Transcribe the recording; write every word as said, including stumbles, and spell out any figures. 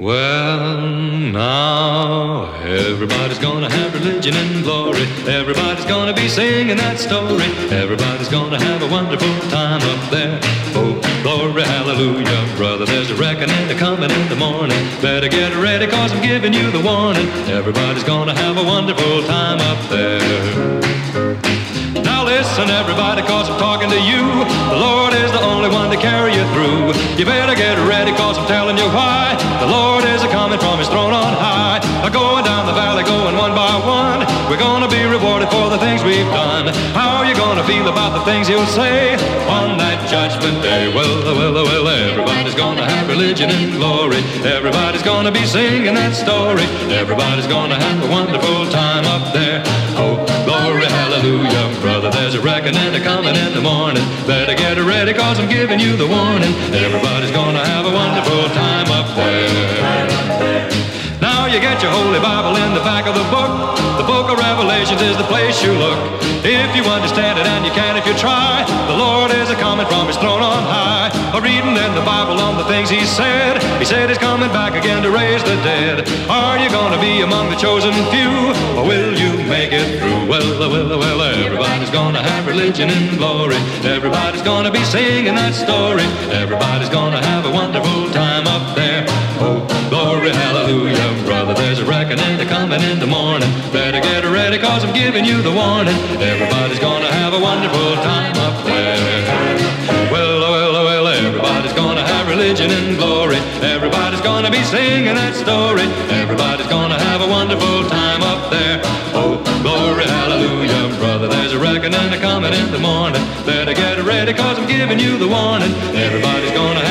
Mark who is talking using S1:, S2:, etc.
S1: Well, now everybody's gonna have religion and glory. Everybody's gonna be singing that story. Everybody's gonna have a wonderful time up there. Oh, glory, hallelujah, brother. There's a reckoning coming in the morning. Better get ready, cause I'm giving you the warning. Everybody's gonna have a wonderful time up there. Now listen, everybody, cause I'm talking to you. The Lord is the only one to carry you through. You better get ready, cause I'm telling you why. The Lord is a-coming from his throne on high. A-going down the valley, going one by one. We're gonna be rewarded for the things we've done. How are you gonna feel about the things he'll say on that judgment day? Well, well, well, everybody's gonna have religion and glory. Everybody's gonna be singing that story. Everybody's gonna have a wonderful time up there. Oh, glory, hallelujah, brother. There's a reckoning coming in the morning. Better get ready, cause I'm giving you the warning. Everybody's gonna have a wonderful time up there. Now you get your Holy Bible in the back of the book. The book of Revelations is the place you look. If you understand it, and you can if you try, the Lord is a-coming from his throne on high. A reading in the Bible on the things he said. He said he's coming back again to raise the dead. Are you gonna be among the chosen few, or will you make it through? Well, well, well, everybody's gonna have religion and glory. Everybody's gonna be singing that story. Everybody's gonna have a wonderful time up there. Oh, glory, hallelujah, brother. There's a reckoning coming in the morning. Better get ready, cause I'm giving you the warning. Everybody's gonna have a wonderful time up there. Well, well, well, everybody's gonna have religion and glory. Everybody's gonna be singing that story. Everybody's gonna have a wonderful time up there. Oh, glory, hallelujah, brother. There's a reckoning coming in the morning. Better get ready, cause I'm giving you the warning. Everybody's gonna